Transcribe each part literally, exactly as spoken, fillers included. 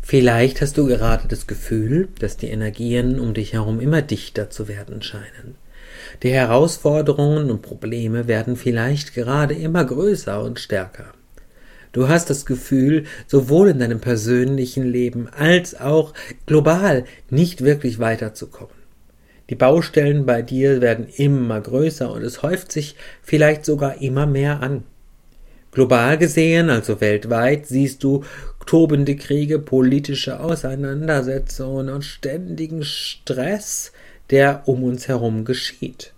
Vielleicht hast du gerade das Gefühl, dass die Energien um dich herum immer dichter zu werden scheinen. Die Herausforderungen und Probleme werden vielleicht gerade immer größer und stärker. Du hast das Gefühl, sowohl in deinem persönlichen Leben als auch global nicht wirklich weiterzukommen. Die Baustellen bei dir werden immer größer und es häuft sich vielleicht sogar immer mehr an. Global gesehen, also weltweit, siehst du tobende Kriege, politische Auseinandersetzungen und ständigen Stress, der um uns herum geschieht.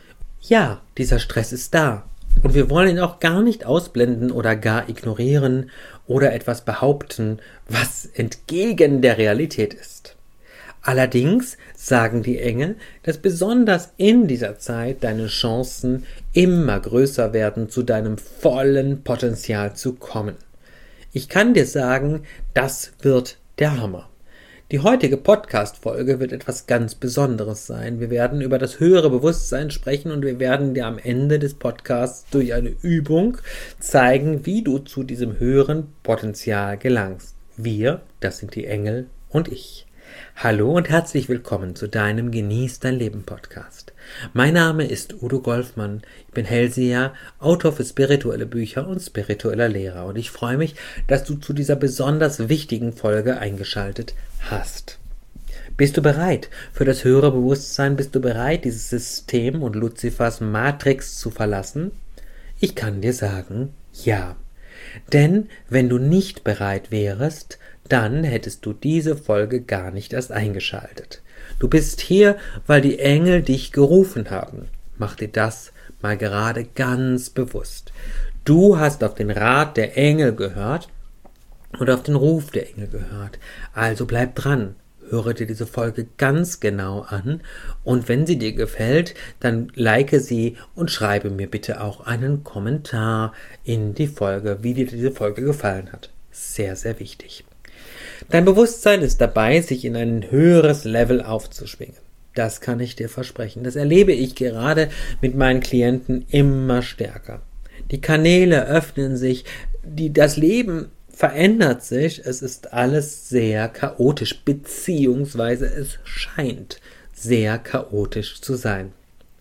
Ja, dieser Stress ist da und wir wollen ihn auch gar nicht ausblenden oder gar ignorieren oder etwas behaupten, was entgegen der Realität ist. Allerdings sagen die Engel, dass besonders in dieser Zeit deine Chancen immer größer werden, zu deinem vollen Potenzial zu kommen. Ich kann dir sagen, das wird der Hammer. Die heutige Podcast-Folge wird etwas ganz Besonderes sein. Wir werden über das höhere Bewusstsein sprechen und wir werden dir am Ende des Podcasts durch eine Übung zeigen, wie du zu diesem höheren Potenzial gelangst. Wir, das sind die Engel und ich. Hallo und herzlich willkommen zu deinem Genieß dein Leben Podcast. Mein Name ist Udo Golfmann, ich bin Hellseher, Autor für spirituelle Bücher und spiritueller Lehrer und ich freue mich, dass du zu dieser besonders wichtigen Folge eingeschaltet hast. Bist du bereit für das höhere Bewusstsein? Bist du bereit, dieses System und Luzifers Matrix zu verlassen? Ich kann dir sagen, ja. Denn wenn du nicht bereit wärest, dann hättest du diese Folge gar nicht erst eingeschaltet. Du bist hier, weil die Engel dich gerufen haben. Mach dir das mal gerade ganz bewusst. Du hast auf den Rat der Engel gehört und auf den Ruf der Engel gehört. Also bleib dran. Höre dir diese Folge ganz genau an und wenn sie dir gefällt, dann like sie und schreibe mir bitte auch einen Kommentar in die Folge, wie dir diese Folge gefallen hat. Sehr, sehr wichtig. Dein Bewusstsein ist dabei, sich in ein höheres Level aufzuschwingen. Das kann ich dir versprechen. Das erlebe ich gerade mit meinen Klienten immer stärker. Die Kanäle öffnen sich, die, das Leben verändert sich, es ist alles sehr chaotisch, beziehungsweise es scheint sehr chaotisch zu sein.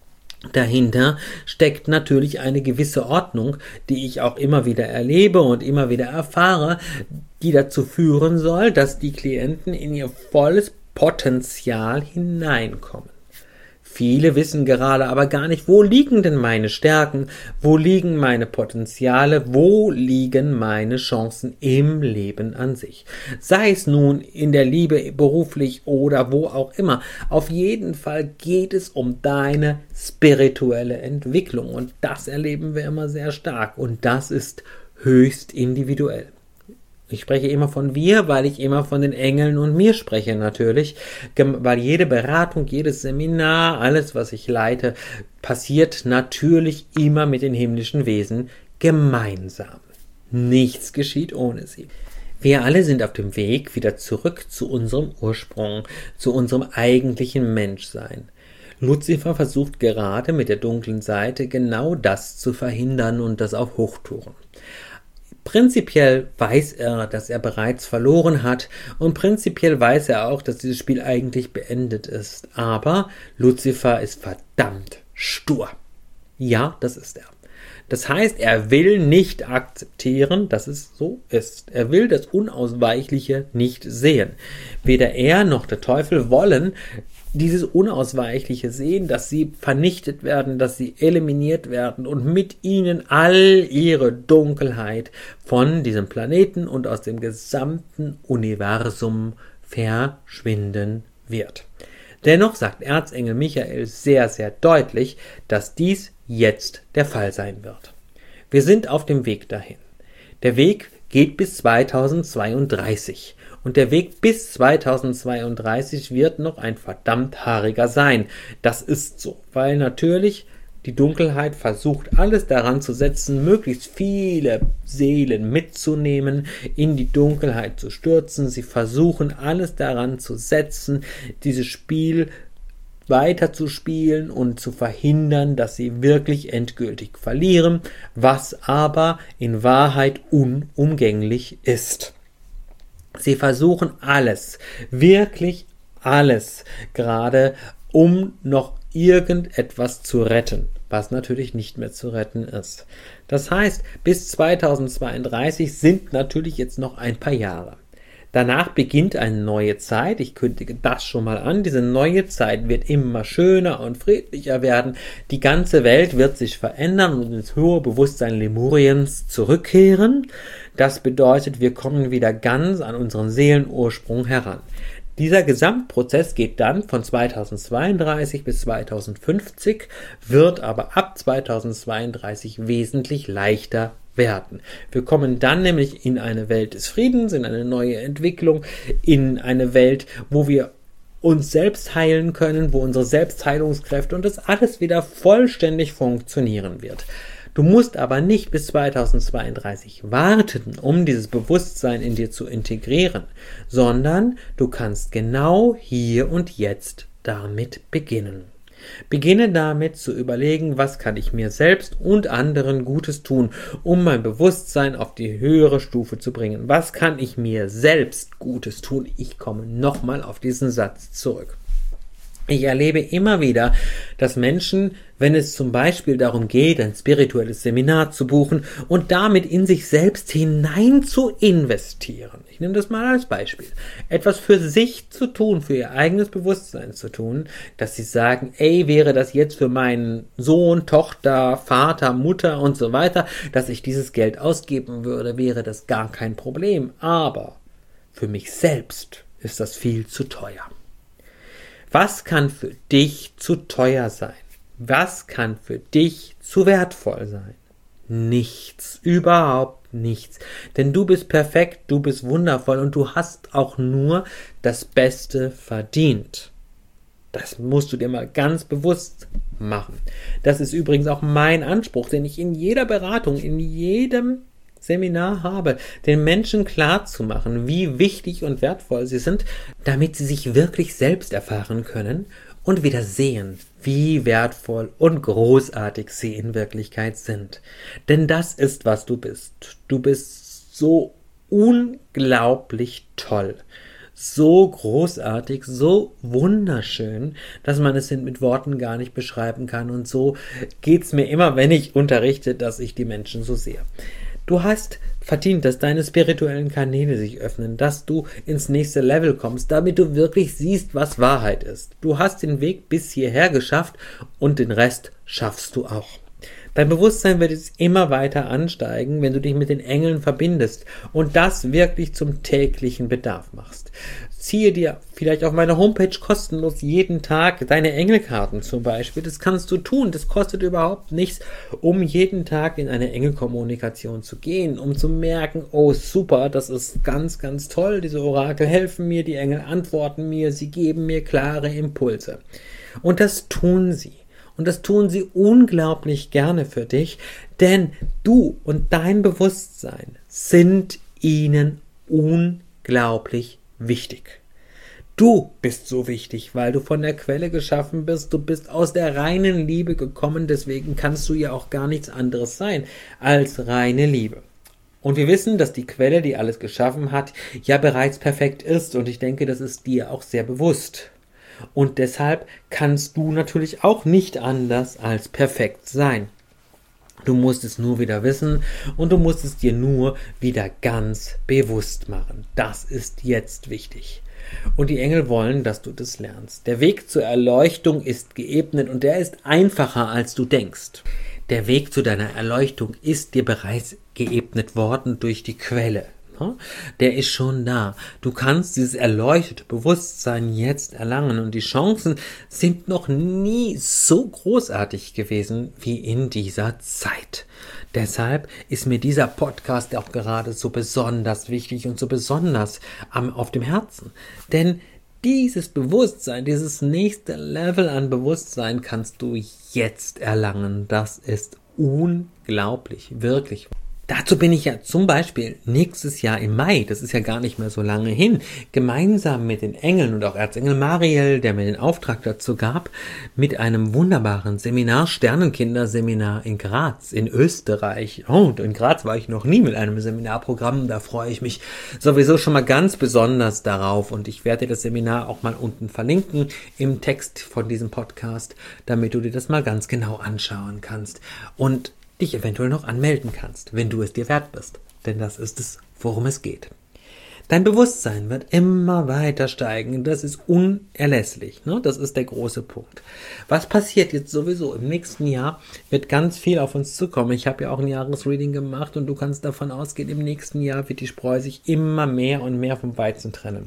Dahinter steckt natürlich eine gewisse Ordnung, die ich auch immer wieder erlebe und immer wieder erfahre, die dazu führen soll, dass die Klienten in ihr volles Potenzial hineinkommen. Viele wissen gerade aber gar nicht, wo liegen denn meine Stärken, wo liegen meine Potenziale, wo liegen meine Chancen im Leben an sich. Sei es nun in der Liebe, beruflich oder wo auch immer. Auf jeden Fall geht es um deine spirituelle Entwicklung und das erleben wir immer sehr stark und das ist höchst individuell. Ich spreche immer von wir, weil ich immer von den Engeln und mir spreche natürlich, weil jede Beratung, jedes Seminar, alles, was ich leite, passiert natürlich immer mit den himmlischen Wesen gemeinsam. Nichts geschieht ohne sie. Wir alle sind auf dem Weg wieder zurück zu unserem Ursprung, zu unserem eigentlichen Menschsein. Luzifer versucht gerade mit der dunklen Seite genau das zu verhindern und das auf Hochtouren. Prinzipiell weiß er, dass er bereits verloren hat und prinzipiell weiß er auch, dass dieses Spiel eigentlich beendet ist. Aber Luzifer ist verdammt stur. Ja, das ist er. Das heißt, er will nicht akzeptieren, dass es so ist. Er will das Unausweichliche nicht sehen. Weder er noch der Teufel wollen dieses Unausweichliche sehen, dass sie vernichtet werden, dass sie eliminiert werden und mit ihnen all ihre Dunkelheit von diesem Planeten und aus dem gesamten Universum verschwinden wird. Dennoch sagt Erzengel Michael sehr, sehr deutlich, dass dies jetzt der Fall sein wird. Wir sind auf dem Weg dahin. Der Weg geht bis zweitausendzweiunddreißig. Und der Weg bis zweitausendzweiunddreißig wird noch ein verdammt haariger sein. Das ist so, weil natürlich die Dunkelheit versucht, alles daran zu setzen, möglichst viele Seelen mitzunehmen, in die Dunkelheit zu stürzen. Sie versuchen, alles daran zu setzen, dieses Spiel weiter zu spielen und zu verhindern, dass sie wirklich endgültig verlieren, was aber in Wahrheit unumgänglich ist. Sie versuchen alles, wirklich alles, gerade um noch irgendetwas zu retten, was natürlich nicht mehr zu retten ist. Das heißt, bis zweitausendzweiunddreißig sind natürlich jetzt noch ein paar Jahre. Danach beginnt eine neue Zeit. Ich kündige das schon mal an. Diese neue Zeit wird immer schöner und friedlicher werden. Die ganze Welt wird sich verändern und ins hohe Bewusstsein Lemuriens zurückkehren. Das bedeutet, wir kommen wieder ganz an unseren Seelenursprung heran. Dieser Gesamtprozess geht dann von zweitausendzweiunddreißig bis zweitausendfünfzig, wird aber ab zweitausendzweiunddreißig wesentlich leichter werden. Wir kommen dann nämlich in eine Welt des Friedens, in eine neue Entwicklung, in eine Welt, wo wir uns selbst heilen können, wo unsere Selbstheilungskräfte und das alles wieder vollständig funktionieren wird. Du musst aber nicht bis zweitausendzweiunddreißig warten, um dieses Bewusstsein in dir zu integrieren, sondern du kannst genau hier und jetzt damit beginnen. Beginne damit zu überlegen, was kann ich mir selbst und anderen Gutes tun, um mein Bewusstsein auf die höhere Stufe zu bringen. Was kann ich mir selbst Gutes tun? Ich komme nochmal auf diesen Satz zurück. Ich erlebe immer wieder, dass Menschen, wenn es zum Beispiel darum geht, ein spirituelles Seminar zu buchen und damit in sich selbst hinein zu investieren, ich nehme das mal als Beispiel, etwas für sich zu tun, für ihr eigenes Bewusstsein zu tun, dass sie sagen, ey, wäre das jetzt für meinen Sohn, Tochter, Vater, Mutter und so weiter, dass ich dieses Geld ausgeben würde, wäre das gar kein Problem, aber für mich selbst ist das viel zu teuer. Was kann für dich zu teuer sein? Was kann für dich zu wertvoll sein? Nichts, überhaupt nichts. Denn du bist perfekt, du bist wundervoll und du hast auch nur das Beste verdient. Das musst du dir mal ganz bewusst machen. Das ist übrigens auch mein Anspruch, den ich in jeder Beratung, in jedem Seminar habe, den Menschen klarzumachen, wie wichtig und wertvoll sie sind, damit sie sich wirklich selbst erfahren können und wieder sehen, wie wertvoll und großartig sie in Wirklichkeit sind. Denn das ist, was du bist. Du bist so unglaublich toll, so großartig, so wunderschön, dass man es mit Worten gar nicht beschreiben kann. Und so geht's mir immer, wenn ich unterrichte, dass ich die Menschen so sehe. Du hast verdient, dass deine spirituellen Kanäle sich öffnen, dass du ins nächste Level kommst, damit du wirklich siehst, was Wahrheit ist. Du hast den Weg bis hierher geschafft und den Rest schaffst du auch. Dein Bewusstsein wird jetzt immer weiter ansteigen, wenn du dich mit den Engeln verbindest und das wirklich zum täglichen Bedarf machst. Ziehe dir vielleicht auf meiner Homepage kostenlos jeden Tag deine Engelkarten zum Beispiel. Das kannst du tun. Das kostet überhaupt nichts, um jeden Tag in eine Engelkommunikation zu gehen, um zu merken, oh super, das ist ganz, ganz toll. Diese Orakel helfen mir, die Engel antworten mir, sie geben mir klare Impulse. Und das tun sie. Und das tun sie unglaublich gerne für dich, denn du und dein Bewusstsein sind ihnen unglaublich wichtig. Du bist so wichtig, weil du von der Quelle geschaffen bist. Du bist aus der reinen Liebe gekommen, deswegen kannst du ja auch gar nichts anderes sein als reine Liebe. Und wir wissen, dass die Quelle, die alles geschaffen hat, ja bereits perfekt ist und ich denke, das ist dir auch sehr bewusst. Und deshalb kannst du natürlich auch nicht anders als perfekt sein. Du musst es nur wieder wissen und du musst es dir nur wieder ganz bewusst machen. Das ist jetzt wichtig. Und die Engel wollen, dass du das lernst. Der Weg zur Erleuchtung ist geebnet und der ist einfacher, als du denkst. Der Weg zu deiner Erleuchtung ist dir bereits geebnet worden durch die Quelle. Der ist schon da. Du kannst dieses erleuchtete Bewusstsein jetzt erlangen und die Chancen sind noch nie so großartig gewesen wie in dieser Zeit. Deshalb ist mir dieser Podcast auch gerade so besonders wichtig und so besonders am, auf dem Herzen. Denn dieses Bewusstsein, dieses nächste Level an Bewusstsein kannst du jetzt erlangen. Das ist unglaublich, wirklich. Dazu bin ich ja zum Beispiel nächstes Jahr im Mai, das ist ja gar nicht mehr so lange hin, gemeinsam mit den Engeln und auch Erzengel Mariel, der mir den Auftrag dazu gab, mit einem wunderbaren Seminar, Sternenkinderseminar in Graz, in Österreich. Oh, und in Graz war ich noch nie mit einem Seminarprogramm, da freue ich mich sowieso schon mal ganz besonders darauf und ich werde dir das Seminar auch mal unten verlinken im Text von diesem Podcast, damit du dir das mal ganz genau anschauen kannst und dich eventuell noch anmelden kannst, wenn du es dir wert bist. Denn das ist es, worum es geht. Dein Bewusstsein wird immer weiter steigen. Das ist unerlässlich. Ne? Das ist der große Punkt. Was passiert jetzt sowieso? Im nächsten Jahr wird ganz viel auf uns zukommen. Ich habe ja auch ein Jahresreading gemacht und du kannst davon ausgehen, im nächsten Jahr wird die Spreu sich immer mehr und mehr vom Weizen trennen.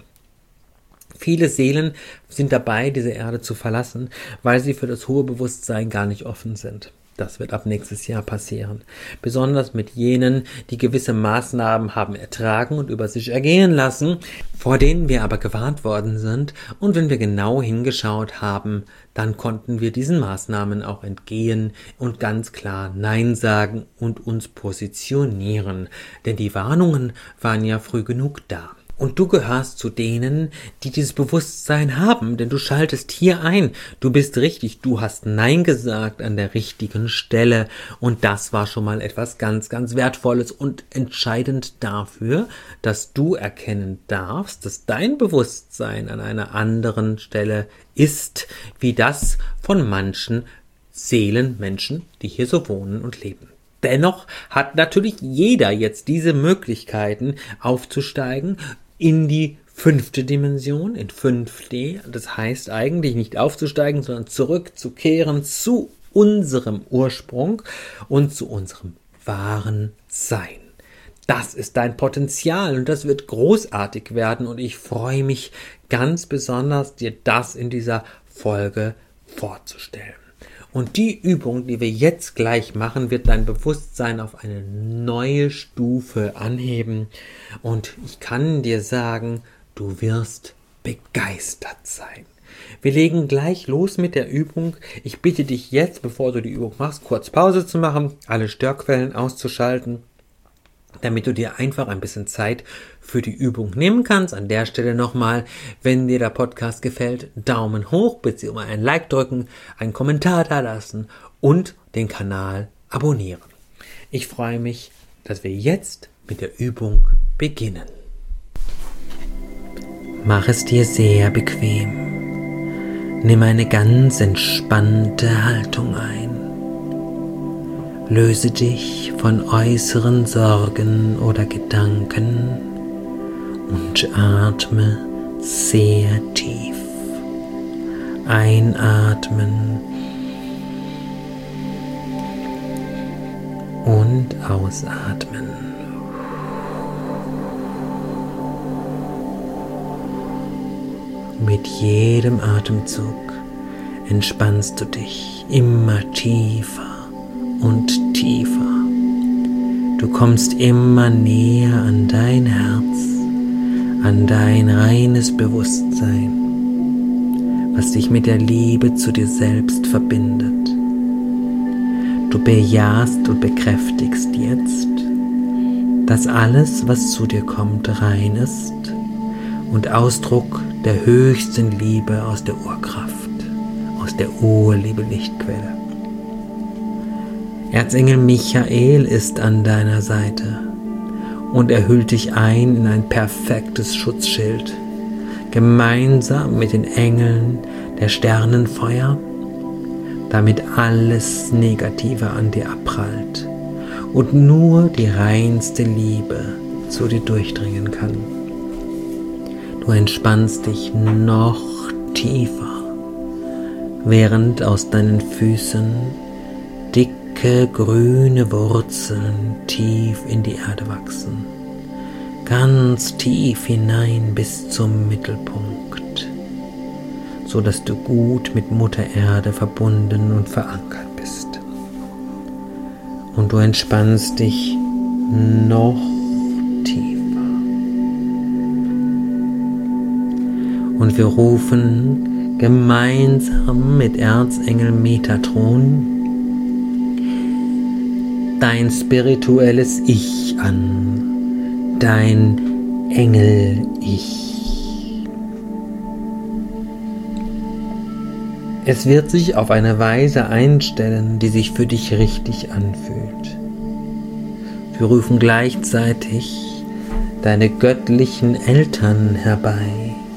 Viele Seelen sind dabei, diese Erde zu verlassen, weil sie für das hohe Bewusstsein gar nicht offen sind. Das wird ab nächstes Jahr passieren. Besonders mit jenen, die gewisse Maßnahmen haben ertragen und über sich ergehen lassen, vor denen wir aber gewarnt worden sind. Und wenn wir genau hingeschaut haben, dann konnten wir diesen Maßnahmen auch entgehen und ganz klar Nein sagen und uns positionieren. Denn die Warnungen waren ja früh genug da. Und du gehörst zu denen, die dieses Bewusstsein haben, denn du schaltest hier ein. Du bist richtig, du hast Nein gesagt an der richtigen Stelle und das war schon mal etwas ganz, ganz Wertvolles und entscheidend dafür, dass du erkennen darfst, dass dein Bewusstsein an einer anderen Stelle ist, wie das von manchen Seelenmenschen, die hier so wohnen und leben. Dennoch hat natürlich jeder jetzt diese Möglichkeiten aufzusteigen in die fünfte Dimension, in fünf D. Das heißt eigentlich nicht aufzusteigen, sondern zurückzukehren zu unserem Ursprung und zu unserem wahren Sein. Das ist dein Potenzial und das wird großartig werden und ich freue mich ganz besonders, dir das in dieser Folge vorzustellen. Und die Übung, die wir jetzt gleich machen, wird dein Bewusstsein auf eine neue Stufe anheben. Und ich kann dir sagen, du wirst begeistert sein. Wir legen gleich los mit der Übung. Ich bitte dich jetzt, bevor du die Übung machst, kurz Pause zu machen, alle Störquellen auszuschalten, damit du dir einfach ein bisschen Zeit für die Übung nehmen kannst. An der Stelle nochmal, wenn dir der Podcast gefällt, Daumen hoch, beziehungsweise ein Like drücken, einen Kommentar da lassen und den Kanal abonnieren. Ich freue mich, dass wir jetzt mit der Übung beginnen. Mach es dir sehr bequem. Nimm eine ganz entspannte Haltung ein. Löse dich von äußeren Sorgen oder Gedanken und atme sehr tief. Einatmen und ausatmen. Mit jedem Atemzug entspannst du dich immer tiefer und tiefer. Du kommst immer näher an dein Herz, an dein reines Bewusstsein, was dich mit der Liebe zu dir selbst verbindet. Du bejahst und bekräftigst jetzt, dass alles, was zu dir kommt, rein ist und Ausdruck der höchsten Liebe aus der Urkraft, aus der Urliebe-Lichtquelle. Erzengel Michael ist an deiner Seite und er hüllt dich ein in ein perfektes Schutzschild, gemeinsam mit den Engeln der Sternenfeuer, damit alles Negative an dir abprallt und nur die reinste Liebe zu dir durchdringen kann. Du entspannst dich noch tiefer, während aus deinen Füßen dicke grüne Wurzeln tief in die Erde wachsen, ganz tief hinein bis zum Mittelpunkt, so dass du gut mit Mutter Erde verbunden und verankert bist. Und du entspannst dich noch tiefer. Und wir rufen gemeinsam mit Erzengel Metatron dein spirituelles Ich an, dein Engel-Ich. Es wird sich auf eine Weise einstellen, die sich für dich richtig anfühlt. Wir rufen gleichzeitig deine göttlichen Eltern herbei.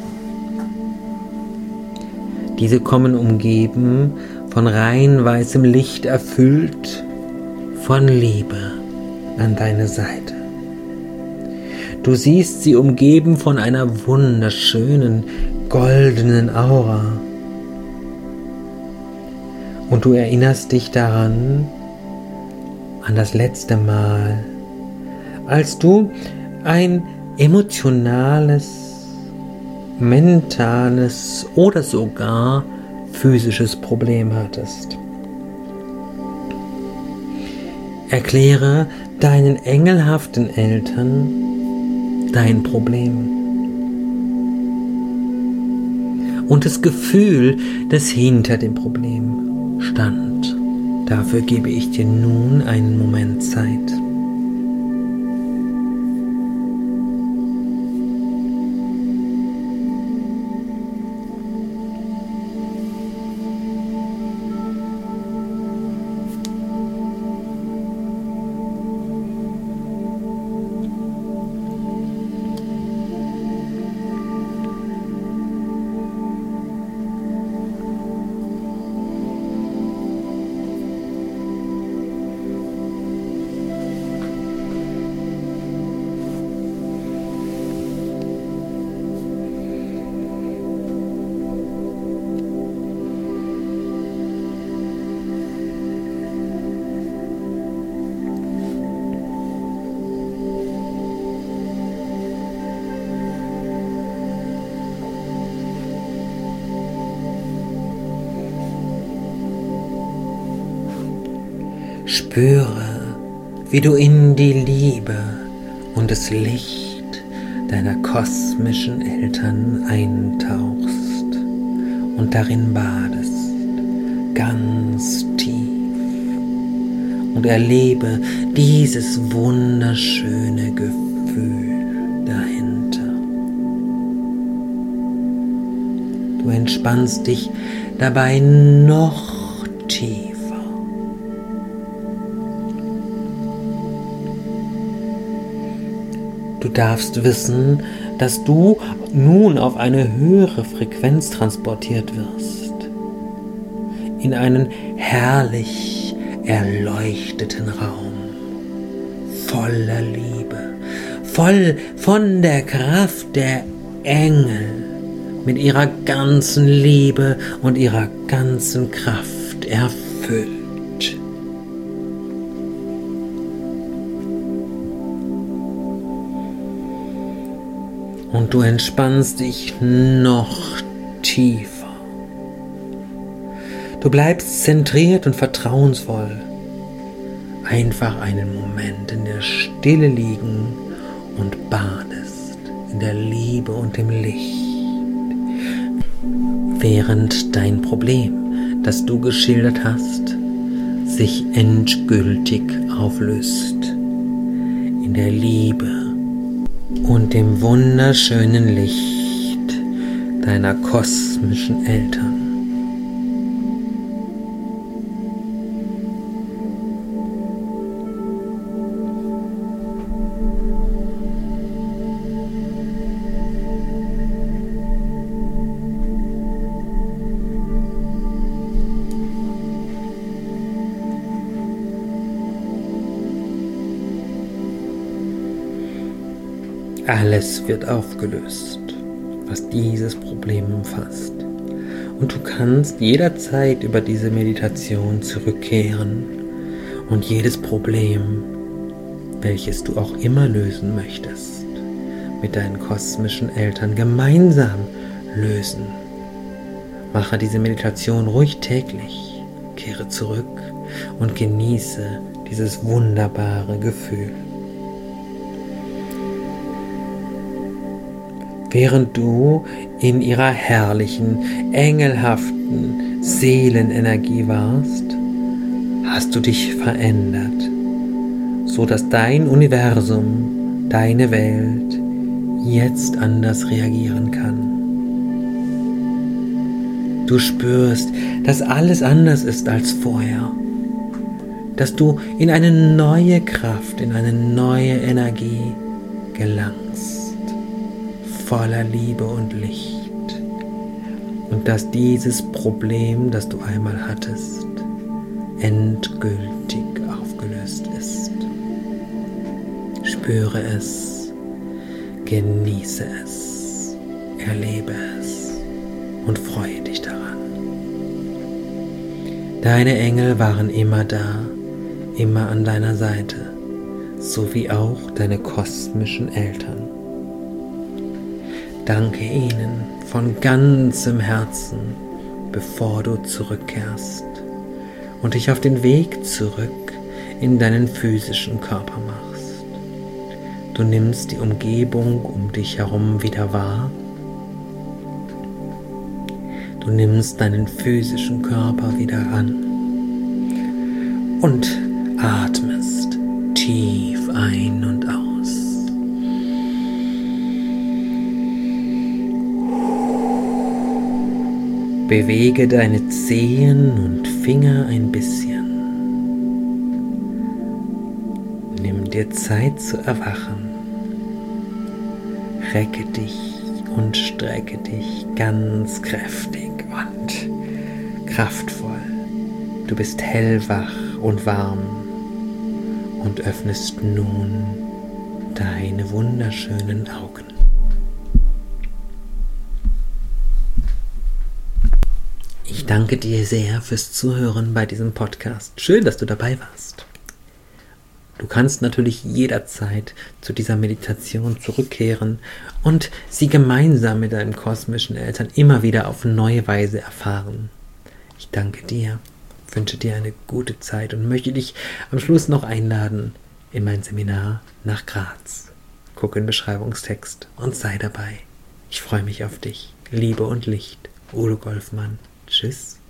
Diese kommen umgeben, von rein weißem Licht erfüllt, von Liebe an deine Seite. Du siehst sie umgeben von einer wunderschönen, goldenen Aura. Und du erinnerst dich daran, an das letzte Mal, als du ein emotionales, mentales oder sogar physisches Problem hattest. Erkläre deinen engelhaften Eltern dein Problem und das Gefühl, das hinter dem Problem stand. Dafür gebe ich dir nun einen Moment Zeit. Spüre, wie du in die Liebe und das Licht deiner kosmischen Eltern eintauchst und darin badest, ganz tief, und erlebe dieses wunderschöne Gefühl dahinter. Du entspannst dich dabei noch tiefer. Du darfst wissen, dass du nun auf eine höhere Frequenz transportiert wirst, in einen herrlich erleuchteten Raum, voller Liebe, voll von der Kraft der Engel, mit ihrer ganzen Liebe und ihrer ganzen Kraft erfüllt. Und du entspannst dich noch tiefer. Du bleibst zentriert und vertrauensvoll. Einfach einen Moment in der Stille liegen und badest in der Liebe und dem Licht. Während dein Problem, das du geschildert hast, sich endgültig auflöst. In der Liebe und dem wunderschönen Licht deiner kosmischen Eltern. Alles wird aufgelöst, was dieses Problem umfasst. Und du kannst jederzeit über diese Meditation zurückkehren und jedes Problem, welches du auch immer lösen möchtest, mit deinen kosmischen Eltern gemeinsam lösen. Mache diese Meditation ruhig täglich, kehre zurück und genieße dieses wunderbare Gefühl. Während du in ihrer herrlichen, engelhaften Seelenenergie warst, hast du dich verändert so dass dein Universum, deine Welt jetzt anders reagieren kann. Du spürst, dass alles anders ist als vorher, dass du in eine neue Kraft, in eine neue Energie gelangst, voller Liebe und Licht, und dass dieses Problem, das du einmal hattest, endgültig aufgelöst ist. Spüre es, genieße es, erlebe es und freue dich daran. Deine Engel waren immer da, immer an deiner Seite, so wie auch deine kosmischen Eltern. Danke ihnen von ganzem Herzen, bevor du zurückkehrst und dich auf den Weg zurück in deinen physischen Körper machst. Du nimmst die Umgebung um dich herum wieder wahr. Du nimmst deinen physischen Körper wieder an und atmest tief ein und aus. Bewege deine Zehen und Finger ein bisschen. Nimm dir Zeit zu erwachen. Recke dich und strecke dich ganz kräftig und kraftvoll. Du bist hellwach und warm und öffnest nun deine wunderschönen Augen. Ich danke dir sehr fürs Zuhören bei diesem Podcast. Schön, dass du dabei warst. Du kannst natürlich jederzeit zu dieser Meditation zurückkehren und sie gemeinsam mit deinen kosmischen Eltern immer wieder auf neue Weise erfahren. Ich danke dir, wünsche dir eine gute Zeit und möchte dich am Schluss noch einladen in mein Seminar nach Graz. Guck in den Beschreibungstext und sei dabei. Ich freue mich auf dich. Liebe und Licht. Udo Golfmann. Tschüss.